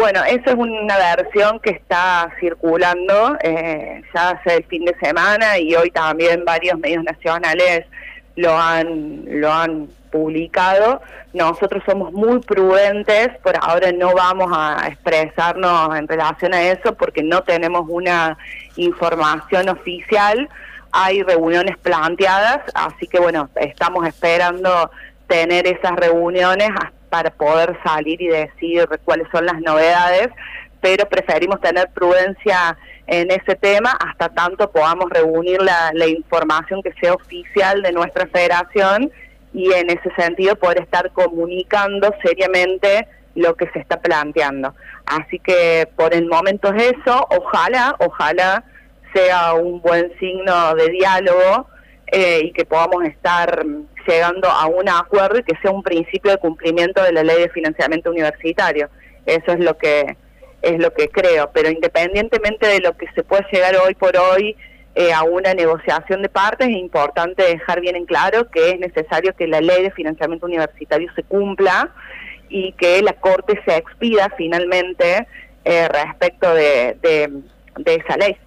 Bueno, esa es una versión que está circulando ya hace el fin de semana y hoy también varios medios nacionales lo han publicado. Nosotros somos muy prudentes, por ahora no vamos a expresarnos en relación a eso porque no tenemos una información oficial. Hay reuniones planteadas, así que bueno, estamos esperando tener esas reuniones para poder salir y decir cuáles son las novedades, pero preferimos tener prudencia en ese tema hasta tanto podamos reunir la información que sea oficial de nuestra federación y en ese sentido poder estar comunicando seriamente lo que se está planteando. Así que por el momento es eso, ojalá sea un buen signo de diálogo y que podamos estar llegando a un acuerdo y que sea un principio de cumplimiento de la ley de financiamiento universitario. Eso es lo que creo, pero independientemente de lo que se pueda llegar hoy por hoy a una negociación de partes, es importante dejar bien en claro que es necesario que la ley de financiamiento universitario se cumpla y que la Corte se expida finalmente respecto de esa ley.